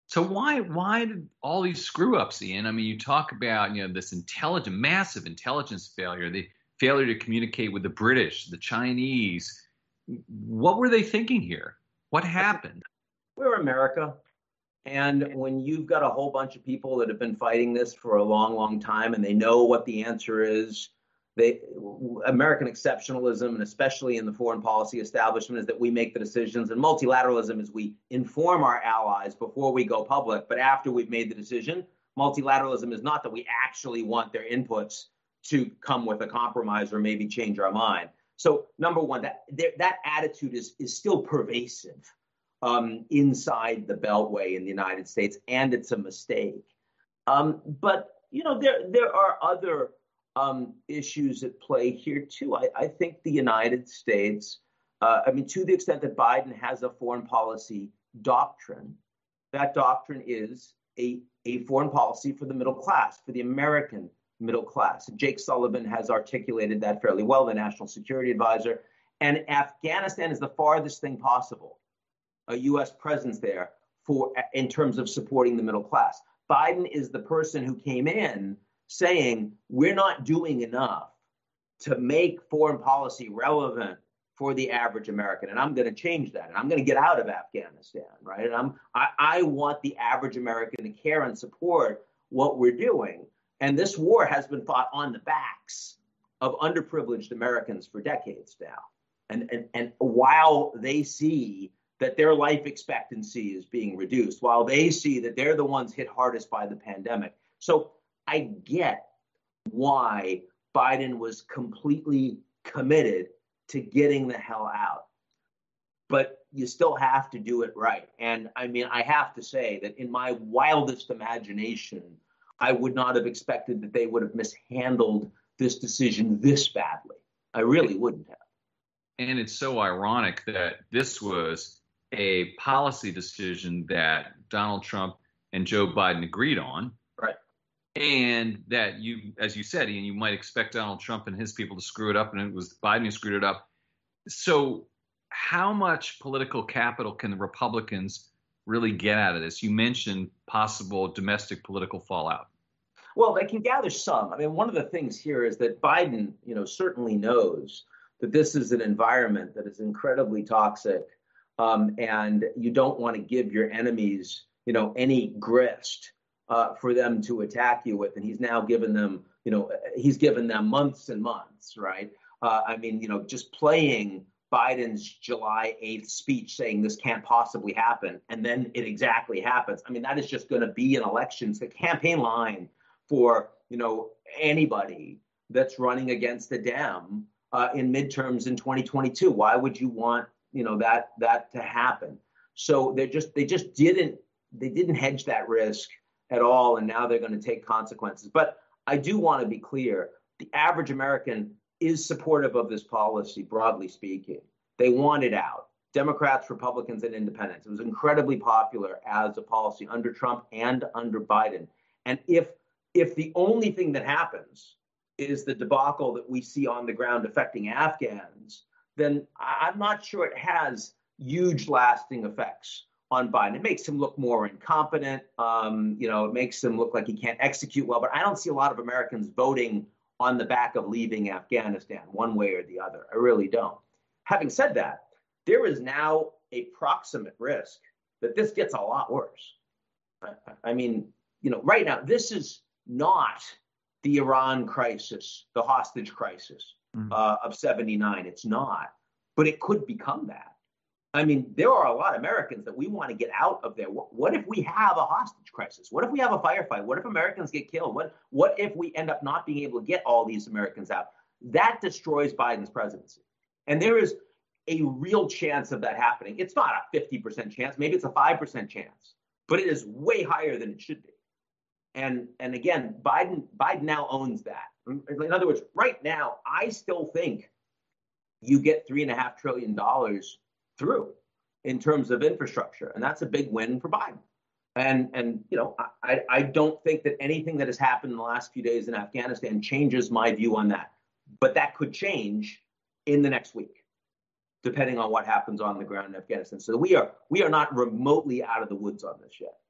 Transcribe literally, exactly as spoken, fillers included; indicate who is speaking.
Speaker 1: So why why did all these screw ups, Ian? I mean, you talk about you know this intelligent, massive intelligence failure, the failure to communicate with the British, the Chinese. What were they thinking here? What happened?
Speaker 2: We're America. And when you've got a whole bunch of people that have been fighting this for a long, long time, and they know what the answer is, they American exceptionalism, and especially in the foreign policy establishment, is that we make the decisions, and multilateralism is we inform our allies before we go public. But after we've made the decision, multilateralism is not that we actually want their inputs to come with a compromise or maybe change our mind. So number one, that that attitude is is still pervasive um, inside the Beltway in the United States, and it's a mistake. Um, but you know, there there are other um, issues at play here too. I, I think the United States, uh, I mean, to the extent that Biden has a foreign policy doctrine, that doctrine is a a foreign policy for the middle class, for the American middle class. Jake Sullivan has articulated that fairly well, the National Security Advisor. And Afghanistan is the farthest thing possible, a U S presence there for in terms of supporting the middle class. Biden is the person who came in saying, we're not doing enough to make foreign policy relevant for the average American. And I'm going to change that. And I'm going to get out of Afghanistan, right? And I'm, I, I want the average American to care and support what we're doing. And this war has been fought on the backs of underprivileged Americans for decades now. And, and, and while they see that their life expectancy is being reduced, while they see that they're the ones hit hardest by the pandemic. So I get why Biden was completely committed to getting the hell out. But you still have to do it right. And I mean, I have to say that in my wildest imagination, I would not have expected that they would have mishandled this decision this badly. I really wouldn't have.
Speaker 1: And it's so ironic that this was a policy decision that Donald Trump and Joe Biden agreed on.
Speaker 2: Right.
Speaker 1: And that you, as you said, Ian, you might expect Donald Trump and his people to screw it up, and it was Biden who screwed it up. So how much political capital can the Republicans really get out of this? You mentioned possible domestic political fallout.
Speaker 2: Well, they can gather some. I mean, one of the things here is that Biden, you know, certainly knows that this is an environment that is incredibly toxic, um, and you don't want to give your enemies, you know, any grist uh, for them to attack you with. And he's now given them, you know, he's given them months and months, right? Uh, I mean, you know, just playing Biden's July eighth speech saying this can't possibly happen, and then it exactly happens. I mean, that is just going to be an election, it's a campaign line for, you know, anybody that's running against the Dem uh, in midterms in twenty twenty-two. Why would you want, you know, that that to happen? So they just they just didn't they didn't hedge that risk at all, and now they're going to take consequences. But I do want to be clear: the average American is supportive of this policy, broadly speaking. They want it out. Democrats, Republicans, and independents. It was incredibly popular as a policy under Trump and under Biden. And if if the only thing that happens is the debacle that we see on the ground affecting Afghans, then I'm not sure it has huge lasting effects on Biden. It makes him look more incompetent. Um, you know, it makes him look like he can't execute well. But I don't see a lot of Americans voting on the back of leaving Afghanistan one way or the other. I really don't. Having said that, there is now a proximate risk that this gets a lot worse. I, I mean, you know, right now, this is not the Iran crisis, the hostage crisis mm. uh, of seventy-nine. It's not, but it could become that. I mean, there are a lot of Americans that we want to get out of there. What, what if we have a hostage crisis? What if we have a firefight? What if Americans get killed? What, what if we end up not being able to get all these Americans out? That destroys Biden's presidency. And there is a real chance of that happening. It's not a fifty percent chance. Maybe it's a five percent chance, but it is way higher than it should be. And, and again, Biden, Biden now owns that. In other words, right now, I still think you get three and a half trillion dollars through in terms of infrastructure. And that's a big win for Biden. And, and you know, I, I don't think that anything that has happened in the last few days in Afghanistan changes my view on that. But that could change in the next week, depending on what happens on the ground in Afghanistan. So we are we are not remotely out of the woods on this yet.